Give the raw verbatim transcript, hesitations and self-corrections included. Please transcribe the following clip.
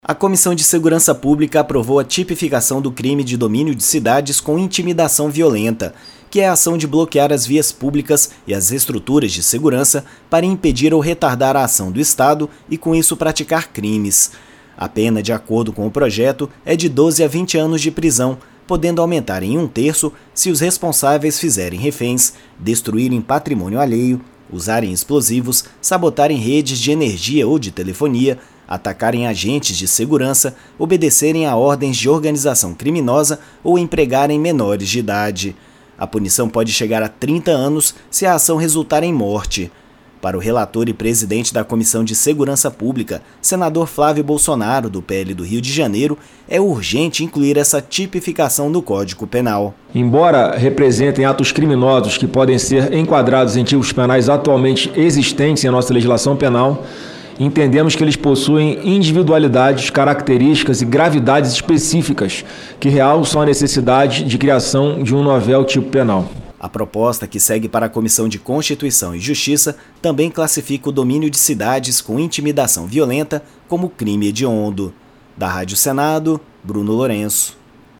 A Comissão de Segurança Pública aprovou a tipificação do crime de domínio de cidades com intimidação violenta, que é a ação de bloquear as vias públicas e as estruturas de segurança para impedir ou retardar a ação do Estado e, com isso, praticar crimes. A pena, de acordo com o projeto, é de doze a vinte anos de prisão, podendo aumentar em um terço se os responsáveis fizerem reféns, destruírem patrimônio alheio, usarem explosivos, sabotarem redes de energia ou de telefonia, atacarem agentes de segurança, obedecerem a ordens de organização criminosa ou empregarem menores de idade. A punição pode chegar a trinta anos se a ação resultar em morte. Para o relator e presidente da Comissão de Segurança Pública, senador Flávio Bolsonaro, do P L do Rio de Janeiro, é urgente incluir essa tipificação no Código Penal. Embora representem atos criminosos que podem ser enquadrados em tipos penais atualmente existentes em nossa legislação penal, entendemos que eles possuem individualidades, características e gravidades específicas que realçam a necessidade de criação de um novel tipo penal. A proposta, que segue para a Comissão de Constituição e Justiça, também classifica o domínio de cidades com intimidação violenta como crime hediondo. Da Rádio Senado, Bruno Lourenço.